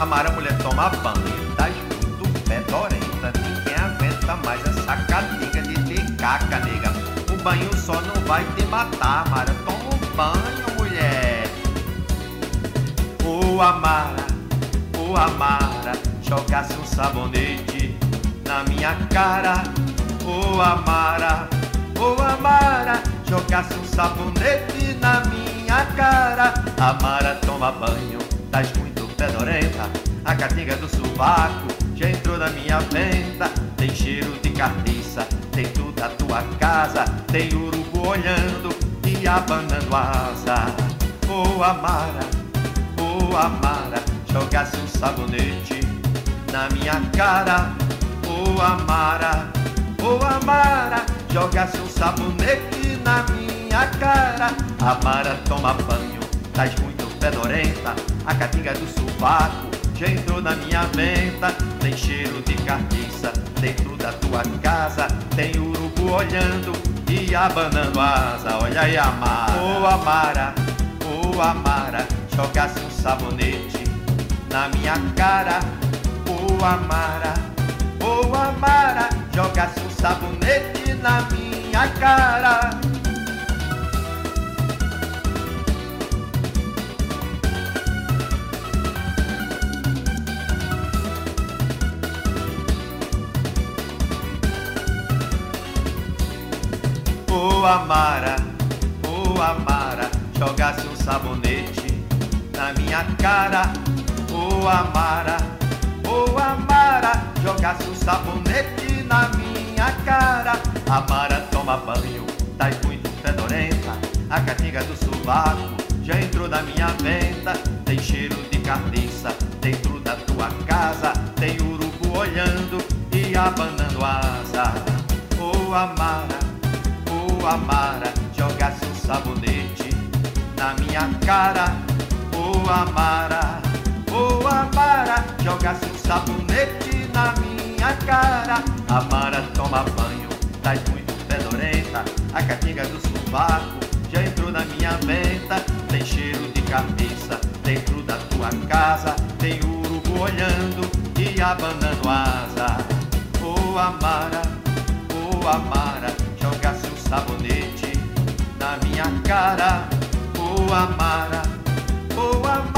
Amara, mulher, toma banho, tá muito fedorenta. Ninguém aguenta mais essa catinga de ter caca, nega. O banho só não vai te matar, Amara. Toma um banho, mulher. Ô Amara, jogasse um sabonete na minha cara. Ô Amara, jogasse um sabonete na minha cara. Amara, toma banho, tás muito fedorenta. A catinga do sovaco já entrou na minha venta. Tem cheiro de carniça dentro da tua casa. Tem urubu olhando e abanando asa. Ô Amara, jogasse um sabonete na minha cara. Ô Amara, jogasse um sabonete na minha cara. Amara, toma banho, tás muito fedorenta. A catinga do sovaco já entrou na minha venta. Tem cheiro de carniça dentro da tua casa. Tem urubu olhando e abanando asa. Olha aí, Amara. Ô Amara, jogasse um sabonete na minha cara. Ô Amara, jogasse um sabonete na minha cara. Ô Amara, jogasse um sabonete na minha cara. Ô Amara, jogasse um sabonete na minha cara. Amara, toma banho, tás muito fedorenta. A catinga do sovaco já entrou na minha venta. Tem cheiro de carniça dentro da tua casa. Tem urubu olhando e abanando asa. Ô Amara, jogasse um sabonete na minha cara. Ô Amara, jogasse um sabonete na minha cara. Amara, toma banho, tás muito fedorenta. A catinga do sovaco já entrou na minha venta. Tem cheiro de carniça dentro da tua casa. Tem urubu olhando e abanando asa. Ô Amara, jogasse um sabonete na minha cara. Ô Amara,